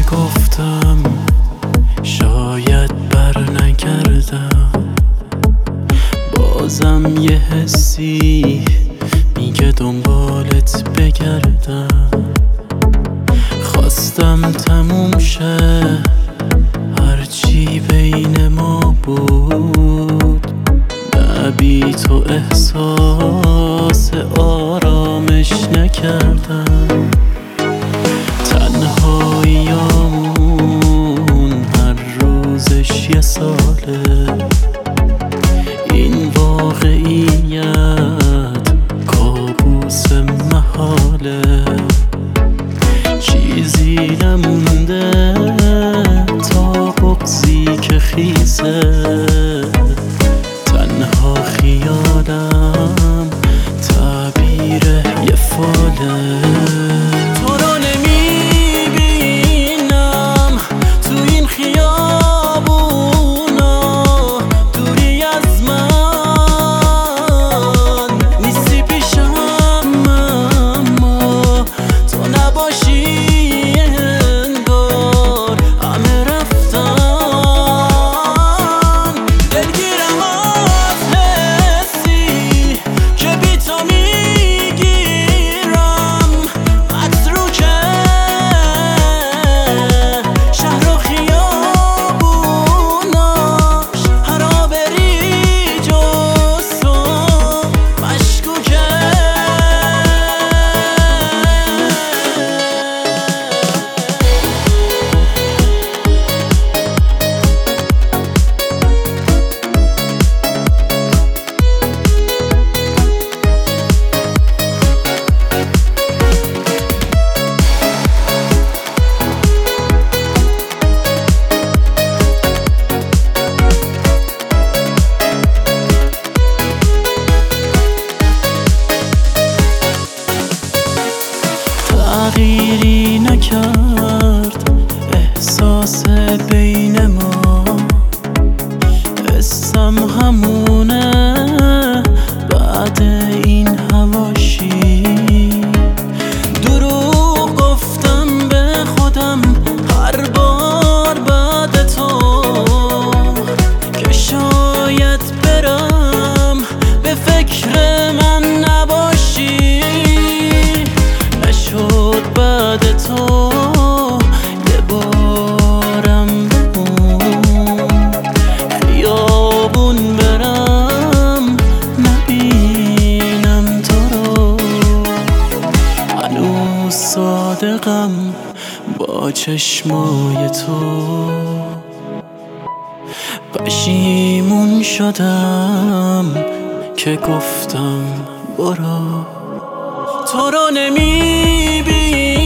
گفتم شاید بر نگردم، بازم یه حسی میگه دنبالت بگردم. خواستم تموم شه هرچی بین ما بود، نه بی تو احساس آرامش نکردم. تنهاییامون هر روزش یه ساله، این واقعیت کابوس محاله. چیزی نمونده تا بغضی که خیسه، تنها خیالم تعبیر یه فاله. تو رو نمیبینم تو این خیابونا، دوری از من نیستی پیشم، اما تو نباشی انگار همه رفتن. دلگیرم از حسی که بی تو میگیرم عطر رو که شهر و خیابوناش هرا بری جز تو مشکوکه. تغییری نکرد احساس بین ما، حسم همونه بعد این حواشی. دروغ گفتم به خودم هر بار بعد تو که شاید برم به فکر من نباشی. نشد بعد تو یه بارم بمون، خیابون برم نبینم تو رو. هنوز صادقم با چشمای تو، پشیمون شدم که گفتم برو. تو رو نمیبینم